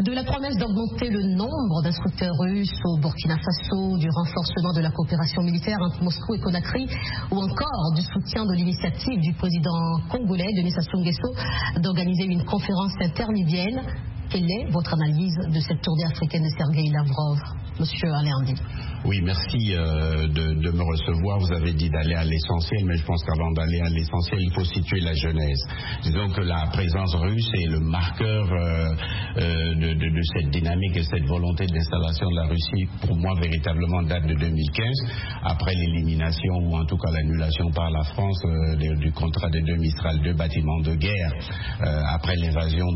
De la promesse d'augmenter le nombre d'instructeurs russes au Burkina Faso, du renforcement de la coopération militaire entre Moscou et Conakry, ou encore du soutien de l'initiative du président congolais Denis Sassou Nguesso d'organiser une conférence intermédiaire. Quelle est votre analyse de cette tournée africaine de Sergueï Lavrov, Monsieur Aléandi? Oui, merci de me recevoir. Vous avez dit d'aller à l'essentiel, mais je pense qu'avant d'aller à l'essentiel, il faut situer la genèse. Disons que la présence russe est le marqueur de cette dynamique et cette volonté d'installation de la Russie, pour moi, véritablement date de 2015, après l'élimination ou en tout cas l'annulation par la France du contrat des 2 Mistral, 2 bâtiments de guerre, après l'invasion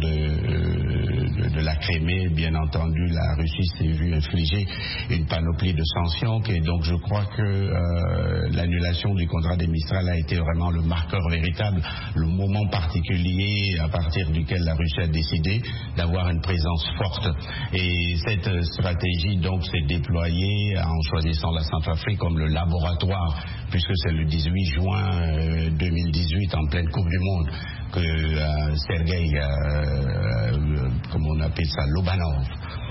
de la Crimée. Bien entendu, la Russie s'est vue infliger une panoplie de sanctions, et donc je crois que l'annulation du contrat des Mistral a été vraiment le marqueur véritable, le moment particulier à partir duquel la Russie a décidé d'avoir une présence forte. Et cette stratégie donc s'est déployée en choisissant la Centrafrique comme le laboratoire, puisque c'est le 18 juin 2018, en pleine Coupe du Monde, que Sergueï, comme on appelle ça, Lobanov,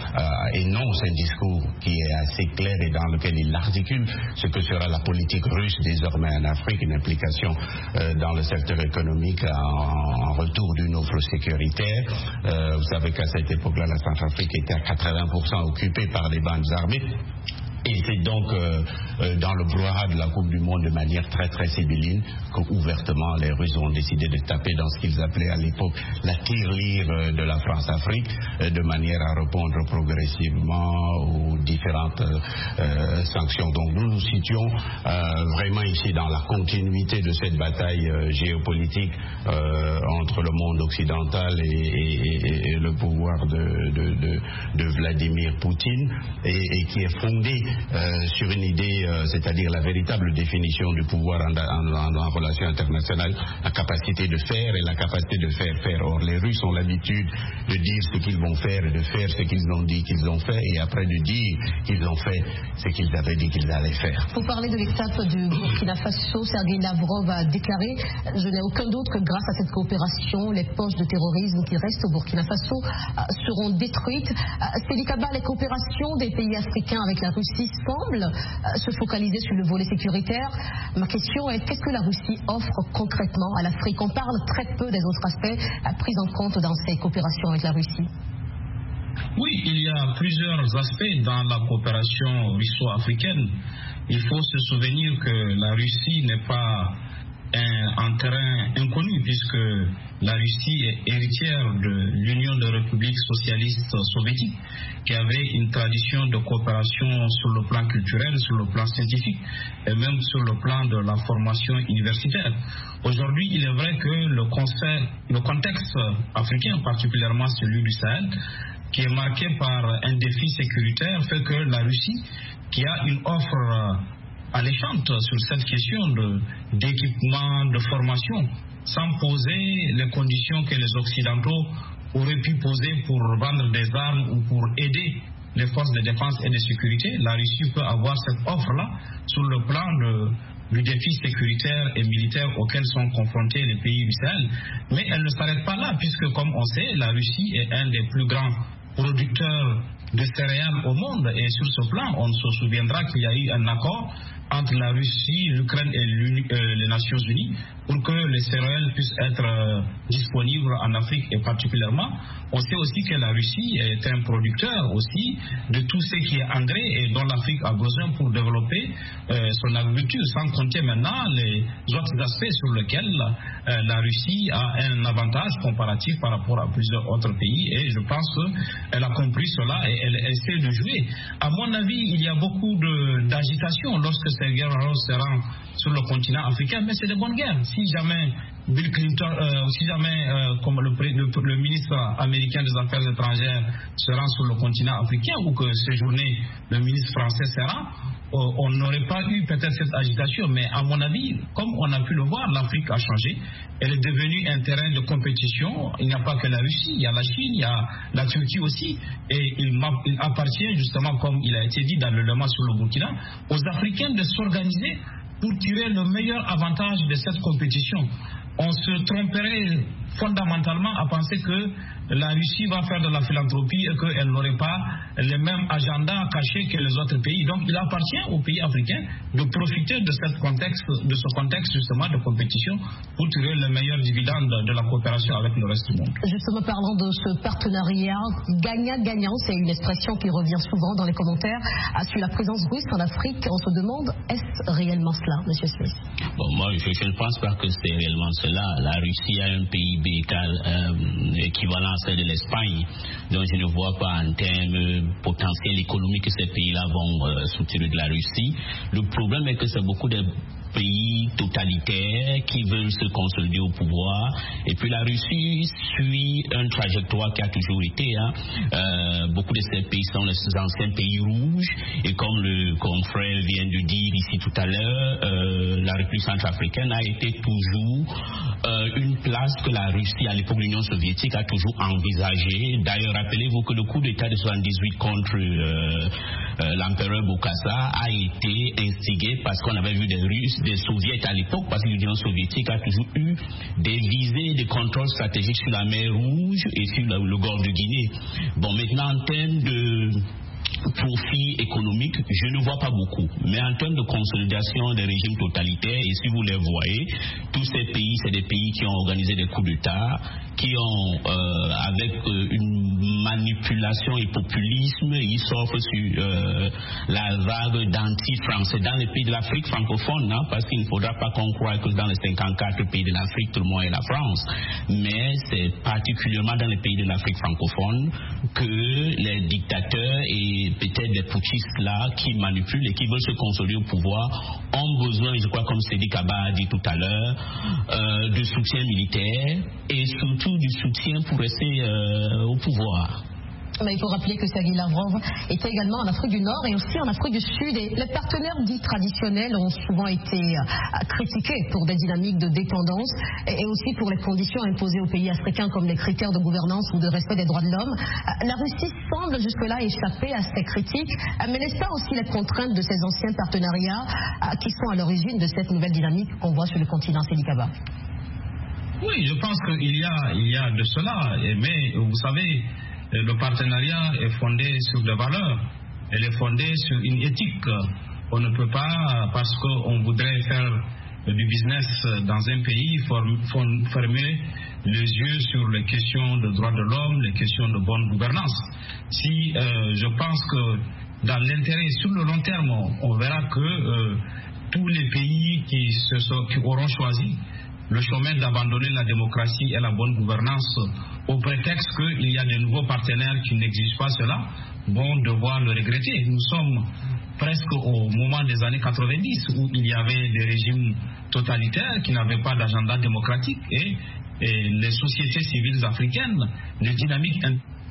énonce un discours qui est assez clair et dans lequel il articule ce que sera la politique russe désormais en Afrique, une implication dans le secteur économique en retour d'une offre sécuritaire. Vous savez qu'à cette époque-là, la Centrafrique était à 80% occupée par les bandes armées. Et c'est donc dans le brouhaha de la Coupe du Monde de manière très très sibylline qu'ouvertement les Russes ont décidé de taper dans ce qu'ils appelaient à l'époque la tirelire de la France-Afrique, de manière à répondre progressivement aux différentes sanctions. Donc nous nous situons vraiment ici dans la continuité de cette bataille géopolitique entre le monde occidental et le pouvoir de Vladimir Poutine, et qui est fondée sur une idée, c'est-à-dire la véritable définition du pouvoir en relation internationale, la capacité de faire et la capacité de faire faire. Or, les Russes ont l'habitude de dire ce qu'ils vont faire et de faire ce qu'ils ont dit qu'ils ont fait, et après de dire qu'ils ont fait ce qu'ils avaient dit qu'ils allaient faire. Pour parler de l'étape du Burkina Faso, Sergueï Lavrov a déclaré: je n'ai aucun doute que grâce à cette coopération, les poches de terrorisme qui restent au Burkina Faso seront détruites. Seydi Kaba, les coopérations des pays africains avec la Russie semble se focaliser sur le volet sécuritaire. Ma question est: qu'est-ce que la Russie offre concrètement à l'Afrique? On parle très peu des autres aspects pris en compte dans ces coopérations avec la Russie. Oui, il y a plusieurs aspects dans la coopération russo-africaine. Il faut se souvenir que la Russie n'est pas un terrain inconnu, puisque la Russie est héritière de l'Union des républiques socialistes soviétiques, qui avait une tradition de coopération sur le plan culturel, sur le plan scientifique et même sur le plan de la formation universitaire. Aujourd'hui, il est vrai que le contexte africain, particulièrement celui du Sahel, qui est marqué par un défi sécuritaire, fait que la Russie, qui a une offre alléchante sur cette question d'équipement, de formation, sans poser les conditions que les Occidentaux auraient pu poser pour vendre des armes ou pour aider les forces de défense et de sécurité, la Russie peut avoir cette offre-là sur le plan du défi sécuritaire et militaire auquel sont confrontés les pays du Sahel. Mais elle ne s'arrête pas là, puisque comme on sait, la Russie est un des plus grands producteurs de céréales au monde, et sur ce plan, on se souviendra qu'il y a eu un accord entre la Russie, l'Ukraine et les Nations Unies pour que les céréales puissent être disponibles en Afrique, et particulièrement, on sait aussi que la Russie est un producteur aussi de tout ce qui est engrais et dont l'Afrique a besoin pour développer son agriculture, sans compter maintenant les autres aspects sur lesquels la Russie a un avantage comparatif par rapport à plusieurs autres pays, et je pense qu'elle a compris cela et elle essaie de jouer. À mon avis, il y a beaucoup d'agitation lorsque ces guerres se rendent sur le continent africain, mais c'est de bonnes guerres. Si jamais Bill Clinton, comme le ministre américain des Affaires étrangères se rend sur le continent africain, ou que séjourner le ministre français sera, on n'aurait pas eu peut-être cette agitation. Mais à mon avis, comme on a pu le voir, l'Afrique a changé. Elle est devenue un terrain de compétition. Il n'y a pas que la Russie, il y a la Chine, il y a la Turquie aussi. Et il appartient justement, comme il a été dit dans le lema sur le Burkina, aux Africains de s'organiser pour tirer le meilleur avantage de cette compétition. On se tromperait fondamentalement à penser que la Russie va faire de la philanthropie et qu'elle n'aurait pas les mêmes agendas cachés que les autres pays. Donc il appartient aux pays africains de profiter de ce contexte justement de compétition pour tirer le meilleur dividende de la coopération avec le reste du monde. Justement, parlant de ce partenariat gagnant-gagnant, c'est une expression qui revient souvent dans les commentaires sur la présence russe en Afrique. On se demande, est-ce réellement cela, M. Smith? Bon, moi, je ne pense pas que c'est réellement cela. La Russie a un PIB équivalent à celle de l'Espagne, donc je ne vois pas en termes potentiel économique que ces pays-là vont soutirer de la Russie. Le problème est que c'est beaucoup de pays totalitaires qui veulent se consolider au pouvoir, et puis la Russie suit une trajectoire qui a toujours été beaucoup de ces pays sont les anciens pays rouges, et comme le confrère vient de dire ici tout à l'heure, la République centrafricaine a été toujours une place que la Russie à l'époque de l'Union soviétique a toujours envisagée. D'ailleurs, rappelez-vous que le coup d'État de 78 contre l'empereur Bokassa a été instigé parce qu'on avait vu des Russes, des Soviets à l'époque, parce que l'Union soviétique a toujours eu des visées de contrôle stratégique sur la mer Rouge et sur le golfe de Guinée. Bon, maintenant, en termes de profit économique, je ne vois pas beaucoup. Mais en termes de consolidation des régimes totalitaires, et si vous les voyez, tous ces pays, c'est des pays qui ont organisé des coups d'État, qui ont, avec une manipulation et populisme, ils s'offrent sur la vague d'anti-français dans les pays de l'Afrique francophone, parce qu'il ne faudra pas qu'on croie que dans les 54 pays de l'Afrique, tout le monde est la France. Mais c'est particulièrement dans les pays de l'Afrique francophone que les dictateurs et peut-être des putschistes là qui manipulent et qui veulent se consolider au pouvoir ont besoin, je crois, comme Sédi Kaba a dit tout à l'heure, de soutien militaire et surtout du soutien pour rester au pouvoir. Mais il faut rappeler que Sergueï Lavrov était également en Afrique du Nord et aussi en Afrique du Sud. Et les partenaires dits traditionnels ont souvent été critiqués pour des dynamiques de dépendance et aussi pour les conditions imposées aux pays africains comme les critères de gouvernance ou de respect des droits de l'homme. La Russie semble jusque-là échapper à ces critiques, mais n'est-ce pas aussi les contraintes de ces anciens partenariats qui sont à l'origine de cette nouvelle dynamique qu'on voit sur le continent, Sédi Kaba? Oui, je pense qu'il y a de cela, mais vous savez, le partenariat est fondé sur des valeurs, elle est fondée sur une éthique. On ne peut pas, parce qu'on voudrait faire du business dans un pays, fermer les yeux sur les questions de droits de l'homme, les questions de bonne gouvernance. Si je pense que dans l'intérêt, sur le long terme, on verra que tous les pays qui auront choisi le chemin d'abandonner la démocratie et la bonne gouvernance au prétexte qu'il y a de nouveaux partenaires qui n'exigent pas cela, vont devoir le regretter. Nous sommes presque au moment des années 90 où il y avait des régimes totalitaires qui n'avaient pas d'agenda démocratique et les sociétés civiles africaines, les dynamiques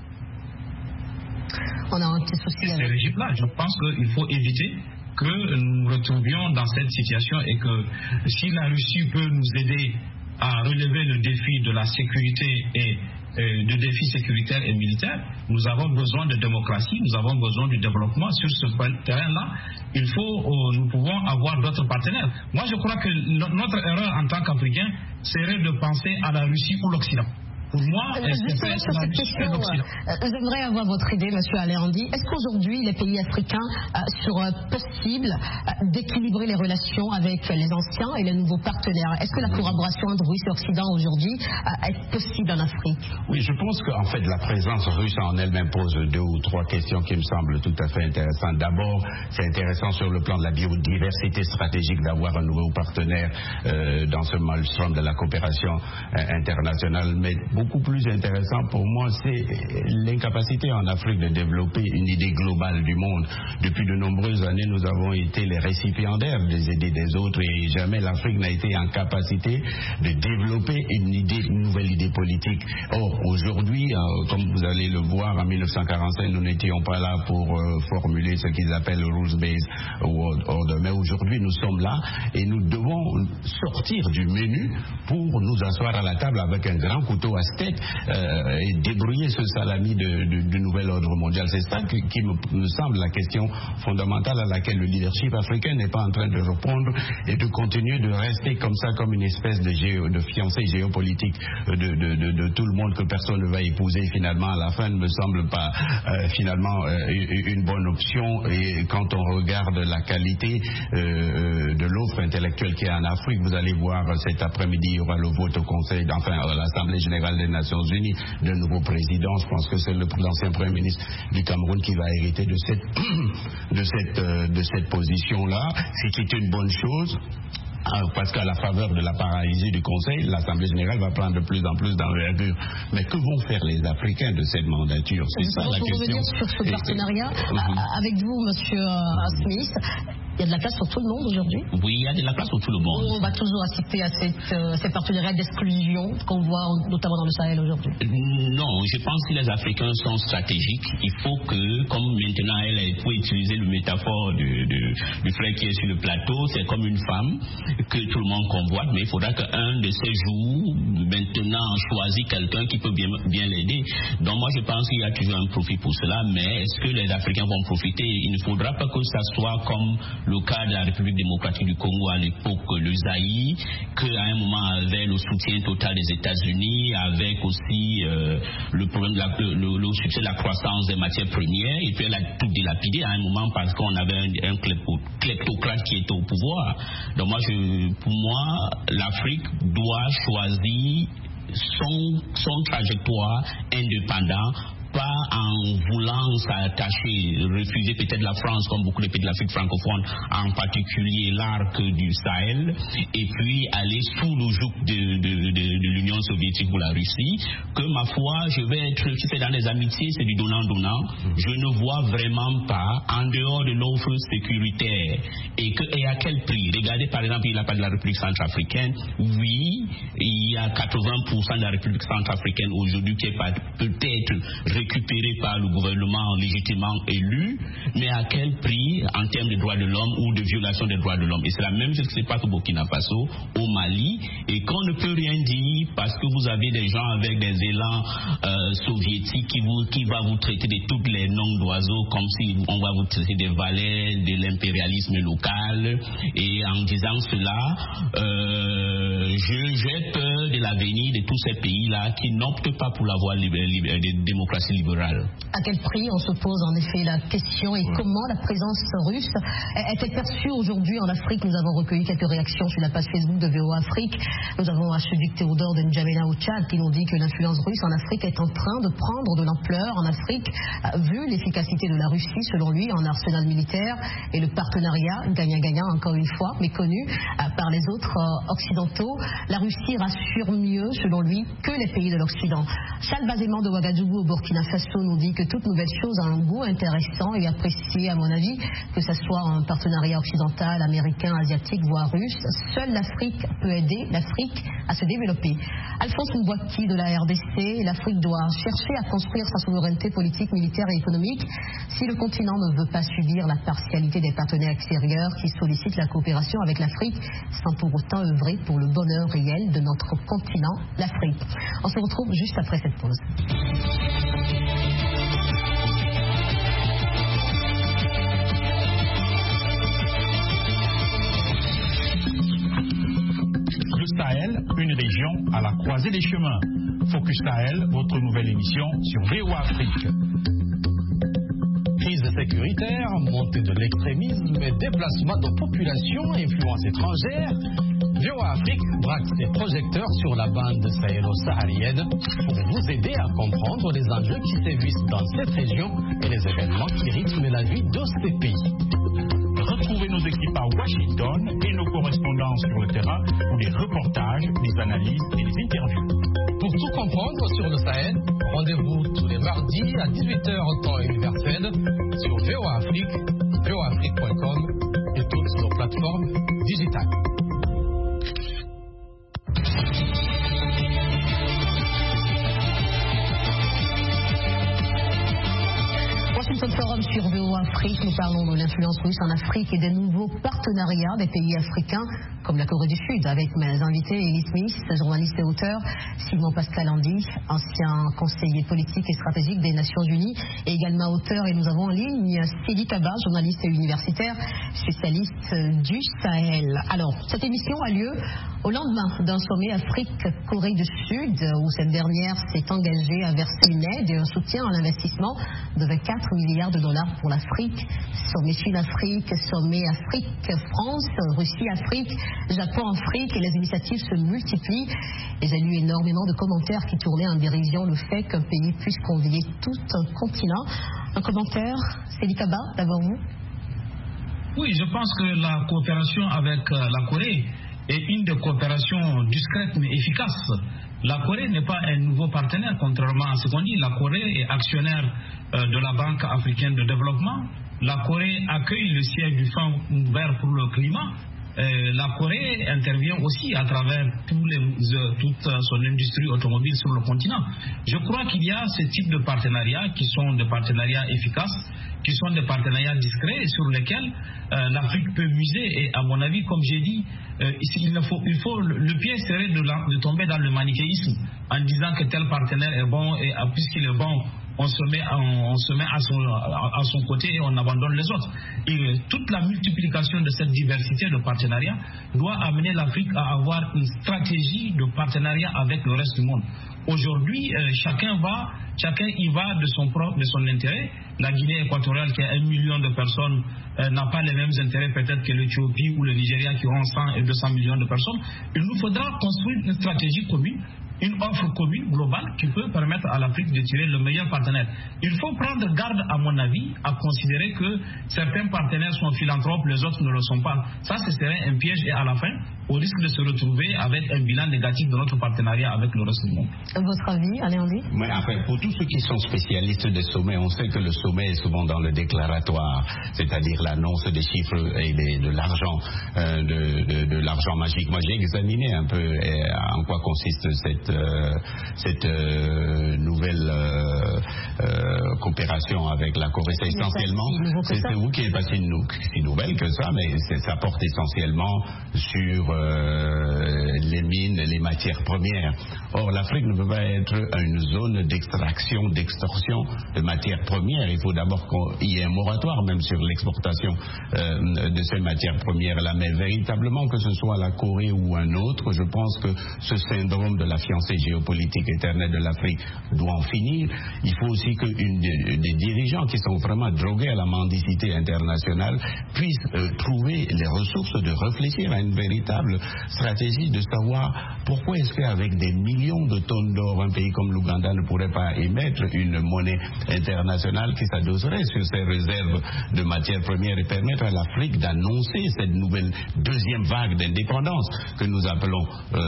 on a un petit souci avec ces régimes-là. Je pense qu'il faut éviter que nous retrouvions dans cette situation et que si la Russie peut nous aider à relever le défi de la sécurité et de défis sécuritaires et militaires, nous avons besoin de démocratie, nous avons besoin du développement. Sur ce terrain-là, nous pouvons avoir d'autres partenaires. Moi, je crois que notre erreur en tant qu'Africains serait de penser à la Russie ou l'Occident. Pour moi, justement sur cette question, j'aimerais avoir votre idée, M. Aléandi. Est-ce qu'aujourd'hui, les pays africains seraient possibles d'équilibrer les relations avec les anciens et les nouveaux partenaires? Est-ce que la collaboration entre Russie et Occident aujourd'hui est possible en Afrique? Oui, je pense qu'en fait, la présence russe en elle-même pose 2 ou 3 questions qui me semblent tout à fait intéressantes. D'abord, c'est intéressant sur le plan de la biodiversité stratégique d'avoir un nouveau partenaire dans ce maelstrom de la coopération internationale, mais beaucoup plus intéressant pour moi, c'est l'incapacité en Afrique de développer une idée globale du monde. Depuis de nombreuses années, nous avons été les récipiendaires des idées des autres et jamais l'Afrique n'a été en capacité de développer une nouvelle idée politique. Or, aujourd'hui, comme vous allez le voir, en 1945, nous n'étions pas là pour formuler ce qu'ils appellent le rules-based world order. Mais aujourd'hui, nous sommes là et nous devons sortir du menu pour nous asseoir à la table avec un grand couteau à tête et débrouiller ce salami du nouvel ordre mondial. mondiale. C'est ça qui me semble la question fondamentale à laquelle le leadership africain n'est pas en train de répondre et de continuer de rester comme ça, comme une espèce de fiancé géopolitique de tout le monde que personne ne va épouser finalement à la fin, ne me semble pas finalement une bonne option. Et quand on regarde la qualité de l'offre intellectuelle qu'il y a en Afrique, vous allez voir cet après-midi, il y aura le vote au Conseil, enfin à l'Assemblée Générale des Nations Unies, de nouveau président. Je pense que c'est l'ancien Premier ministre du Cameroun qui va hériter de cette position-là, ce qui est une bonne chose. Parce qu'à la faveur de la paralysie du Conseil, l'Assemblée Générale va prendre de plus en plus d'envergure. Mais que vont faire les Africains de cette mandature? C'est ça la question. Pour revenir sur ce partenariat, avec vous, Monsieur Smith, il y a de la place pour tout le monde aujourd'hui? Oui, il y a de la place pour tout le monde. On va toujours assister à ces partenariats d'exclusion qu'on voit notamment dans le Sahel aujourd'hui. Non, je pense que les Africains sont stratégiques. Il faut que, comme maintenant elle faut utiliser le métaphore du frère qui est sur le plateau, c'est comme une femme que tout le monde convoite, mais il faudra qu'un de ces jours, maintenant, choisit quelqu'un qui peut bien l'aider. Donc moi, je pense qu'il y a toujours un profit pour cela, mais est-ce que les Africains vont profiter? Il ne faudra pas que ça soit comme le cas de la République démocratique du Congo à l'époque, le Zaïre, qu'à un moment avait le soutien total des États-Unis, avec aussi le problème le succès de la croissance des matières premières, et puis elle a tout dilapidé à un moment parce qu'on avait un kleptocrate qui était au pouvoir. Donc pour moi, l'Afrique doit choisir son trajectoire indépendant, pas en voulant s'attacher, refuser peut-être la France comme beaucoup de pays de l'Afrique francophone, en particulier l'arc du Sahel, et puis aller sous le joug de l'Union soviétique ou la Russie, que ma foi, je vais être, si c'est dans les amitiés, c'est du donnant-donnant, je ne vois vraiment pas, en dehors de l'offre sécuritaire, et à quel prix. Regardez par exemple, il a pas de la République centrafricaine, oui, il y a 80% de la République centrafricaine aujourd'hui qui est peut-être récupéré par le gouvernement légitimement élu, mais à quel prix en termes de droits de l'homme ou de violation des droits de l'homme. Et c'est la même chose qui se passe au Burkina Faso, au Mali, et qu'on ne peut rien dire parce que vous avez des gens avec des élans soviétiques qui va vous traiter de toutes les noms d'oiseaux comme si on va vous traiter des valets de l'impérialisme local. Et en disant cela, j'ai peur de l'avenir de tous ces pays-là qui n'optent pas pour la voie de démocratie libérale. À quel prix? On se pose en effet la question, et comment la présence russe est-elle perçue aujourd'hui en Afrique? Nous avons recueilli quelques réactions sur la page Facebook de VOA Afrique. Nous avons Archiduc Théodore de N'Djamena au Tchad qui nous dit que l'influence russe en Afrique est en train de prendre de l'ampleur en Afrique, vu l'efficacité de la Russie selon lui en arsenal militaire et le partenariat gagnant-gagnant, encore une fois, méconnu par les autres occidentaux. La Russie rassure mieux selon lui que les pays de l'Occident. Charles Bazéman de Ouagadougou au Burkina Faso nous dit que toute nouvelle chose a un goût intéressant et apprécié, à mon avis, que ce soit un partenariat occidental, américain, asiatique, voire russe. Seule l'Afrique peut aider l'Afrique à se développer. Alphonse Mbouaki de la RDC, l'Afrique doit chercher à construire sa souveraineté politique, militaire et économique si le continent ne veut pas subir la partialité des partenaires extérieurs qui sollicitent la coopération avec l'Afrique sans pour autant œuvrer pour le bonheur réel de notre continent, l'Afrique. On se retrouve juste après cette pause. Le Sahel, une région à la croisée des chemins. Focus Sahel, votre nouvelle émission sur VOA Afrique. Crise sécuritaire, montée de l'extrémisme et déplacement de populations, influence étrangère. VOA Afrique braque ses projecteurs sur la bande sahélo-saharienne pour vous aider à comprendre les enjeux qui sévissent dans cette région et les événements qui rythment la vie de ces pays. Retrouvez nos équipes à Washington et nos correspondants sur le terrain pour des reportages, des analyses et des interviews. Pour tout comprendre sur le Sahel, rendez-vous tous les mardis à 18h au temps universel sur VOA Afrique, voaafrique.com et toutes nos plateformes digitales. ce forum sur VOA Afrique, nous parlons de l'influence russe en Afrique et des nouveaux partenariats des pays africains comme la Corée du Sud, avec mes invités Elie Smith, journaliste et auteur, Simon Pascal Andy, ancien conseiller politique et stratégique des Nations Unies et également auteur, et nous avons en ligne Célie Kaba, journaliste et universitaire, spécialiste du Sahel. Alors, cette émission a lieu au lendemain d'un sommet Afrique-Corée du Sud où cette dernière s'est engagée à verser une aide et un soutien à l'investissement de 24 milliards de dollars pour l'Afrique. Sommet Sud-Afrique, sommet Afrique-France, Russie-Afrique, Japon-Afrique, et les initiatives se multiplient. Et j'ai lu énormément de commentaires qui tournaient en dérision le fait qu'un pays puisse convier tout un continent. Un commentaire, Célie Kaba, d'abord vous. Oui, je pense que la coopération avec la Corée est une des coopérations discrètes mais efficaces. La Corée n'est pas un nouveau partenaire, contrairement à ce qu'on dit. La Corée est actionnaire de la Banque africaine de développement. La Corée accueille le siège du Fonds vert pour le climat. La Corée intervient aussi à travers toute son industrie automobile sur le continent. Je crois qu'il y a ce type de partenariats qui sont des partenariats efficaces, qui sont des partenariats discrets et sur lesquels l'Afrique peut miser. Et à mon avis, comme j'ai dit, le piège serait de tomber dans le manichéisme en disant que tel partenaire est bon et puisqu'il est bon, on se met à son côté et on abandonne les autres. Et toute la multiplication de cette diversité de partenariats doit amener l'Afrique à avoir une stratégie de partenariat avec le reste du monde. Aujourd'hui, chacun y va de son intérêt. La Guinée équatoriale, qui a 1 million de personnes, n'a pas les mêmes intérêts peut-être que l'Éthiopie ou le Nigeria, qui ont 100 et 200 millions de personnes. Il nous faudra construire une stratégie commune, une offre commune globale qui peut permettre à l'Afrique de tirer le meilleur partenaire. Il faut prendre garde, à mon avis, à considérer que certains partenaires sont philanthropes, les autres ne le sont pas. Ça, ce serait un piège et à la fin, on risque de se retrouver avec un bilan négatif de notre partenariat avec le reste du monde. Votre avis, Alain Andy? Mais enfin, pour tous ceux qui sont spécialistes des sommets, on sait que le sommet est souvent dans le déclaratoire, c'est-à-dire l'annonce des chiffres et de l'argent, de l'argent magique. Moi, j'ai examiné un peu en quoi consiste cette nouvelle coopération avec la Corée. C'est essentiellement, c'est vous qui êtes pas si nouvelle que ça, mais ça porte essentiellement sur les mines, les matières premières. Or, l'Afrique ne peut pas être une zone d'extraction, d'extorsion de matières premières. Il faut d'abord qu'il y ait un moratoire même sur l'exportation de ces matières premières-là. Mais véritablement, que ce soit la Corée ou un autre, je pense que ce syndrome de la fiancée géopolitique éternelle de l'Afrique doit en finir. Il faut aussi que des dirigeants qui sont vraiment drogués à la mendicité internationale puissent trouver les ressources de réfléchir à une véritable stratégie, de savoir pourquoi est-ce qu'avec des millions de tonnes d'or, un pays comme l'Ouganda ne pourrait pas émettre une monnaie internationale qui s'adosserait sur ses réserves de matières premières et permettre à l'Afrique d'annoncer cette nouvelle deuxième vague d'indépendance que nous appelons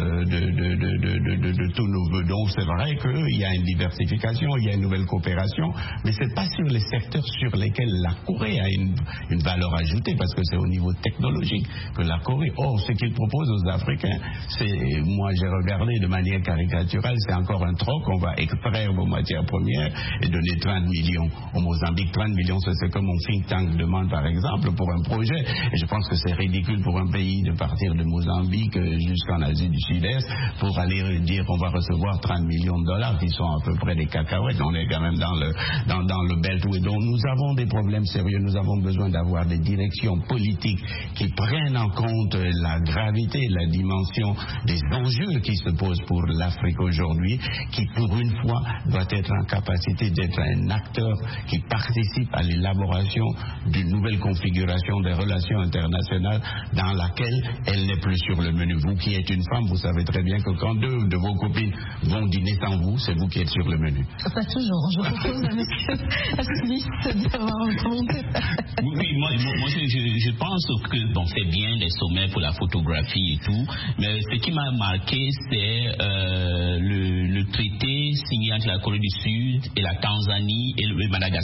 de tous nos vœux. Donc c'est vrai qu'il y a une diversification, il y a une nouvelle coopération, mais c'est pas sur les secteurs sur lesquels la Corée a une valeur ajoutée, parce que c'est au niveau technologique que la Corée. Or, ce qu'il propose aux Africains, c'est, moi j'ai regardé de manière caricaturale, c'est encore un troc, on va extraire vos matières premières et donner 30 millions au Mozambique. 30 millions, c'est ce que mon think tank demande par exemple pour un projet, et je pense que c'est ridicule pour un pays de partir de Mozambique jusqu'en Asie du Sud-Est pour aller dire qu'on va recevoir 30 millions de dollars qui sont à peu près des cacahuètes. On est quand même dans le beltway. Donc nous avons des problèmes sérieux, nous avons besoin d'avoir des directions politiques qui prennent en compte la gravité, la dimension des enjeux qui se posent pour l'Afrique aujourd'hui, qui pour une fois doit être en capacité d'être un acteur qui participe à l'élaboration d'une nouvelle configuration des relations internationales dans laquelle elle n'est plus sur le menu. Vous qui êtes une femme, vous savez très bien que quand deux de vos copines vont dîner sans vous, c'est vous qui êtes sur le menu. Pas toujours. Je propose à M. Smith d'avoir un commentaire. Oui, moi je pense que bon, c'est bien les sommets pour la photographie et tout, mais ce qui m'a marqué, c'est le traité signé entre la Corée du Sud et la Tanzanie et le Madagascar.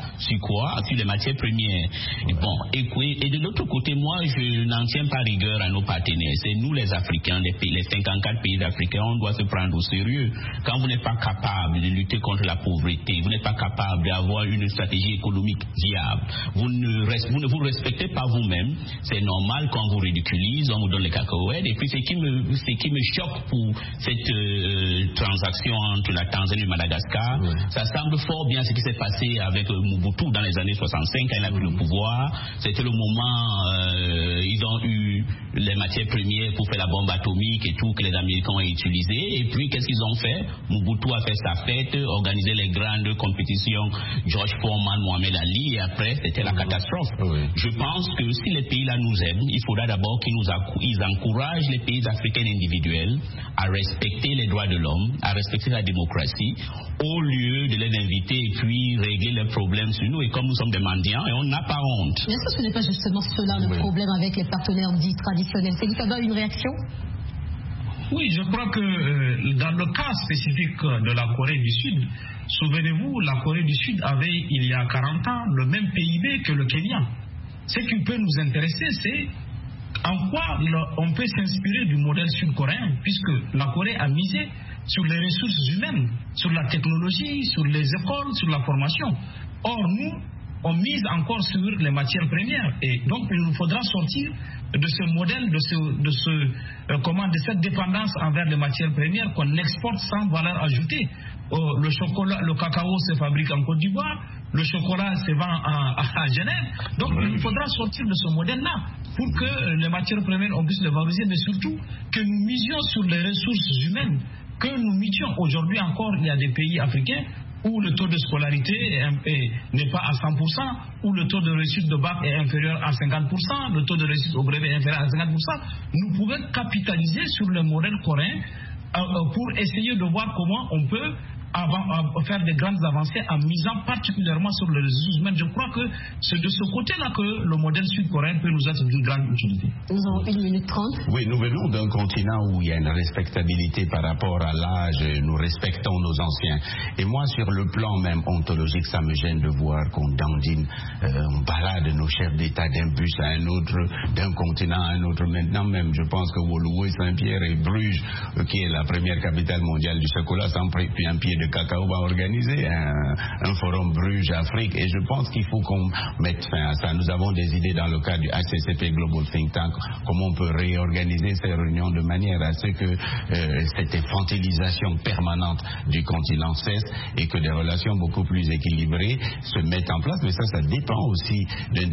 sur quoi? Sur les matières premières. Et de l'autre côté, moi, je n'en tiens pas rigueur à nos partenaires. C'est nous les Africains, les 54 pays africains, on doit se prendre au sérieux. Quand vous n'êtes pas capable de lutter contre la pauvreté, vous n'êtes pas capable d'avoir une stratégie économique viable, vous ne vous respectez pas vous-même, c'est normal qu'on vous ridiculise, on vous donne les cacahuètes. Et puis ce qui me choque pour cette transaction entre la Tanzanie et Madagascar, ça semble fort bien ce qui s'est passé avec Mobutu dans les années 65 quand il a pris le pouvoir. C'était le moment ils ont eu les matières premières pour faire la bombe atomique et tout que les Américains ont utilisé. Et puis qu'est-ce qu'ils ont fait? Mobutu a fait sa fête, organisé les grandes compétitions, George Foreman, Mohamed Ali, et après c'était la catastrophe. Je pense que si les pays là nous aiment, il faudra d'abord qu'ils encouragent les pays africains individuels à respecter les droits de l'homme, à respecter la démocratie, au lieu de les inviter et puis régler leurs problèmes sur nous. Et comme nous sommes des mendiants, et on n'a pas honte. Bien sûr, ce n'est pas justement cela le problème avec les partenaires dits traditionnels. Sédi Kaba, une réaction? Oui, je crois que dans le cas spécifique de la Corée du Sud, souvenez-vous, la Corée du Sud avait il y a 40 ans le même PIB que le Kenya. Ce qui peut nous intéresser, c'est en quoi on peut s'inspirer du modèle sud-coréen, puisque la Corée a misé sur les ressources humaines, sur la technologie, sur les écoles, sur la formation. Or, nous, on mise encore sur les matières premières. Et donc, il nous faudra sortir de ce modèle, de cette dépendance envers les matières premières qu'on exporte sans valeur ajoutée. Le chocolat, le cacao se fabrique en Côte d'Ivoire, le chocolat se vend à Genève. Donc, il nous faudra sortir de ce modèle-là pour que les matières premières, on puisse les valoriser, mais surtout que nous misions sur les ressources humaines, que nous misions. Aujourd'hui encore, il y a des pays africains où le taux de scolarité n'est pas à 100%, où le taux de réussite de bac est inférieur à 50%, le taux de réussite au brevet est inférieur à 50%, nous pouvons capitaliser sur le modèle coréen pour essayer de voir comment on peut faire des grandes avancées en misant particulièrement sur les ressources humaines. Je crois que c'est de ce côté-là que le modèle sud-coréen peut nous être d'une grande utilité. Nous avons 1 minute 30. Oui, nous venons d'un continent où il y a une respectabilité par rapport à l'âge, nous respectons nos anciens. Et moi, sur le plan même ontologique, ça me gêne de voir qu'on dandine, on balade nos chefs d'État d'un bus à un autre, d'un continent à un autre. Maintenant même, je pense que Woluwe, Saint-Pierre et Bruges, qui est la première capitale mondiale du chocolat, sans puis un pied de cacao, va organiser un forum Bruges-Afrique. Et je pense qu'il faut qu'on mette fin à ça. Nous avons des idées dans le cadre du HCCP Global Think Tank, comment on peut réorganiser ces réunions de manière à ce que cette infantilisation permanente du continent cesse et que des relations beaucoup plus équilibrées se mettent en place. Mais ça dépend aussi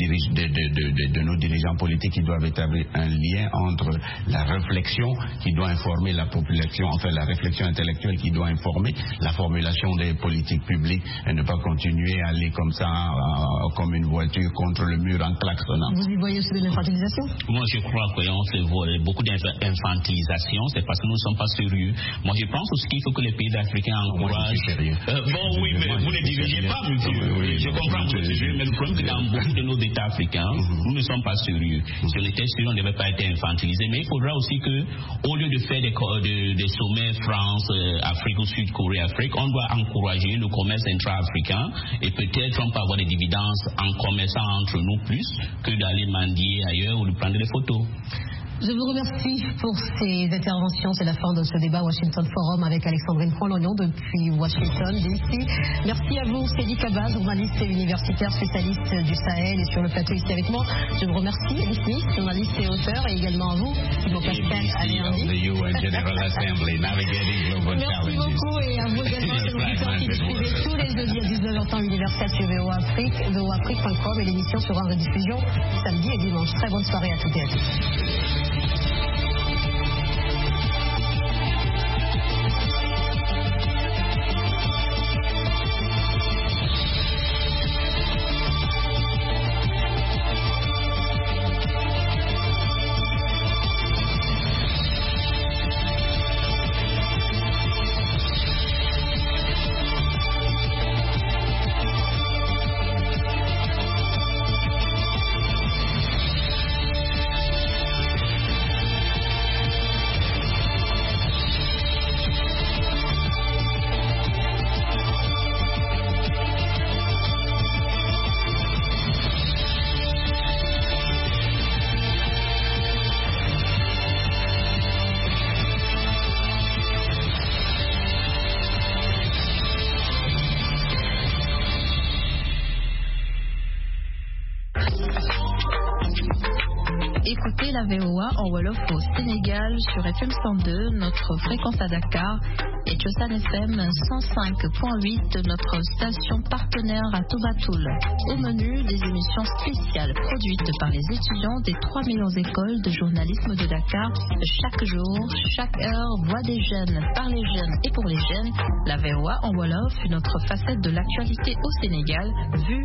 de nos dirigeants politiques qui doivent établir un lien entre la réflexion qui doit informer la population, enfin la réflexion intellectuelle qui doit informer la formulation des politiques publiques et ne pas continuer à aller comme ça, comme une voiture contre le mur en klaxonnant. Vous y voyez aussi de l'infantilisation? Moi, je crois qu'on se voit beaucoup d'infantilisation, c'est parce que nous ne sommes pas sérieux. Moi, je pense aussi qu'il faut que les pays africains encouragent. Bon, oui, mais vous ne dirigez pas, monsieur. Oui, je comprends que c'est sérieux, mais le problème, c'est que dans beaucoup de nos États africains, nous ne sommes pas sérieux. Si on était sérieux, on ne devait pas être infantilisé. Mais il faudra aussi que, au lieu de faire des sommets France, Afrique ou Sud-Corée, Afrique, on doit encourager le commerce intra-africain et peut-être on peut avoir des dividendes en commerçant entre nous plus que d'aller mendier ailleurs ou de prendre des photos. Je vous remercie pour ces interventions. C'est la fin de ce débat Washington Forum avec Alexandrine Front-Lognon depuis Washington, D.C. Merci à vous, Sédi Kaba, journaliste universitaire spécialiste du Sahel et sur le plateau ici avec moi. Je vous remercie, Elie Smith, journaliste et auteur, et également à vous, Thibaut Pascal Aléandi. Merci beaucoup et à vous également, chers auditeurs qui nous suivez tous les jeudis à 19h temps universel sur VOA Afrique, voaafrique.com et l'émission sera en rediffusion samedi et dimanche. Très bonne soirée à toutes et à tous. écoutez la VOA en Wolof au Sénégal sur FM 102, notre fréquence à Dakar, et Tchosan FM 105.8, notre station partenaire à Toubatoul. Au menu, des émissions spéciales produites par les étudiants des 3 millions d'écoles de journalisme de Dakar. Chaque jour, chaque heure, voix des jeunes, par les jeunes et pour les jeunes. La VOA en Wolof, une autre facette de l'actualité au Sénégal, vue